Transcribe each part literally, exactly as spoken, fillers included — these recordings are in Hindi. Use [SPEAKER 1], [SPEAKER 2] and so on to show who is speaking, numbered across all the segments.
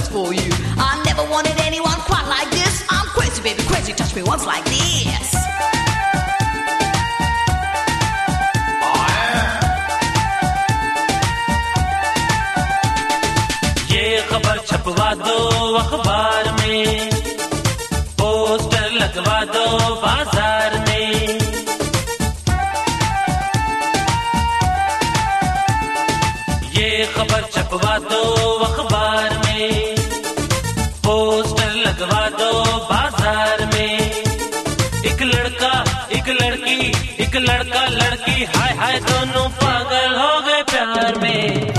[SPEAKER 1] just for you. I never wanted anyone quite like this. I'm crazy, baby, crazy. Touch me once like this.
[SPEAKER 2] ये खबर छपवा दो अखबार में, पोस्टर लगवा दो बाजार में। ये खबर छपवा दो अखबार में, पोस्टर लगवा दो बाजार में। एक लड़का एक लड़की, एक लड़का लड़की, हाय हाय दोनों पागल हो गए प्यार में।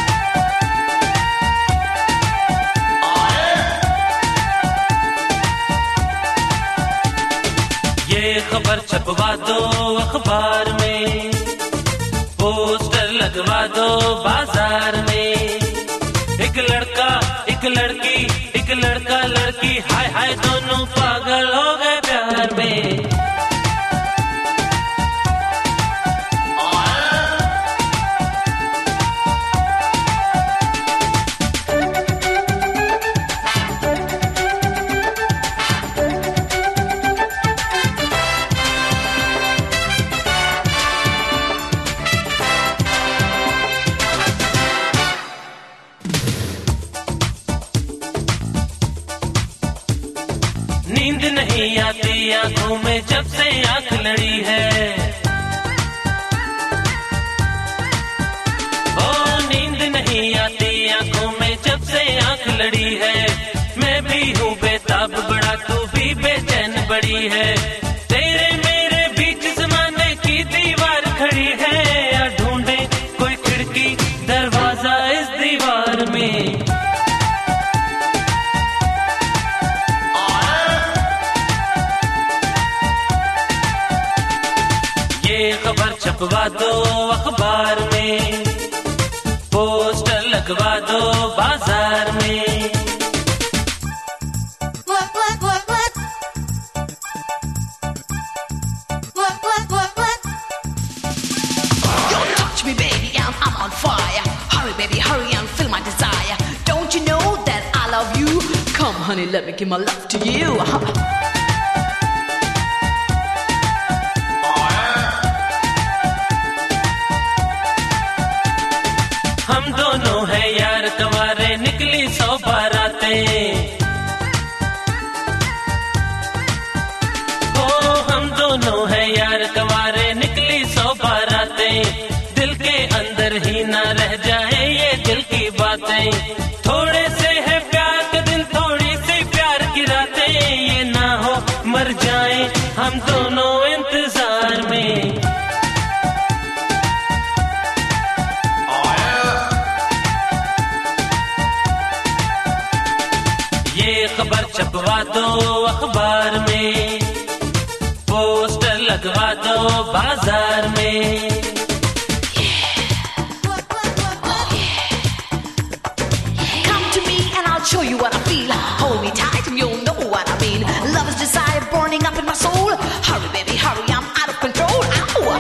[SPEAKER 2] ये खबर छपवा दो अखबार में, पोस्टर लगवा दो बाजार में। एक लड़का एक लड़की, एक लड़का लड़की, हाय हाय दोनों पागल हो गए प्यार में। नींद नहीं आती आंखों में जब से आंख लड़ी है। ओ नींद नहीं आती आंखों में जब से आंख लड़ी है। मैं भी हूँ बेताब बड़ा, तू भी बेचैन बड़ी है। तेरे मेरे बीच ज़माने की दीवार खड़ी है। या ढूंढे कोई खिड़की दरवाजा इस दीवार में। खबर छपवा दो अखबार में, पोस्टर लगवा दो बाजार में।
[SPEAKER 1] What, what, what, what? What, what, what, what? Yo, touch me, baby, I'm, I'm on fire. Hurry, baby, hurry and feel my desire. Don't you know that I love you? Come, honey, let me give my love to you.
[SPEAKER 2] हम दोनों हैं यार कवारे, निकली सौ बारातें। ओ हम दोनों हैं यार कवारे, निकली सौ बारातें। दिल के अंदर ही ना रह जाए ये दिल की बातें। थोड़े से है प्यार के दिन, थोड़ी सी प्यार की रातें। ये ना हो मर जाए हम दोनों इंतजार में। खबर छपवा दो अखबार में, पोस्टर लगवा दो बाजार में।
[SPEAKER 1] Come to me and I'll show you what I feel. Hold me tight and you'll know what I mean. Love is desire burning up in my soul. Hurry, baby, hurry, I'm out of control. Ow!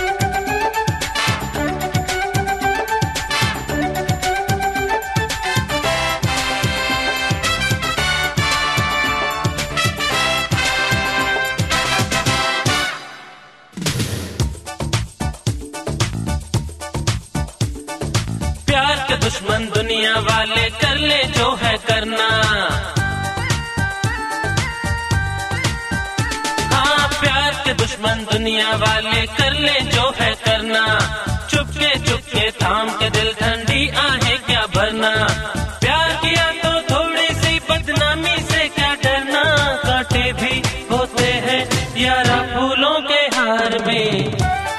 [SPEAKER 2] प्यार के दुश्मन दुनिया वाले कर ले जो है करना। हाँ प्यार के दुश्मन दुनिया वाले कर ले जो है करना। चुपके चुपके थाम के दिल ठंडी आहें क्या भरना। प्यार किया तो थोड़ी सी बदनामी से क्या डरना। कांटे भी होते हैं यारा फूलों के हार में।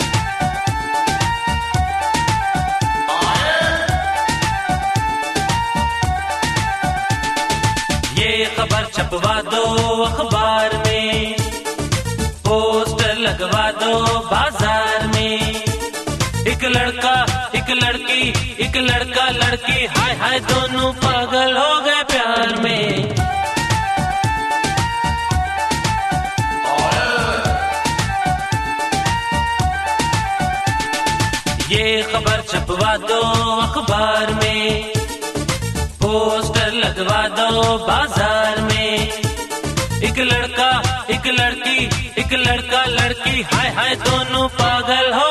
[SPEAKER 2] खबर छपवा दो अखबार में, पोस्टर लगवा दो बाजार में। एक लड़का एक लड़की, एक लड़का लड़की, हाय हाय दोनों पागल हो गए प्यार में। ये खबर छपवा दो अखबार में, पोस्टर लगवा जाओ बाजार में, एक लड़का एक लड़की, एक लड़का लड़की, हाय हाय दोनों पागल हो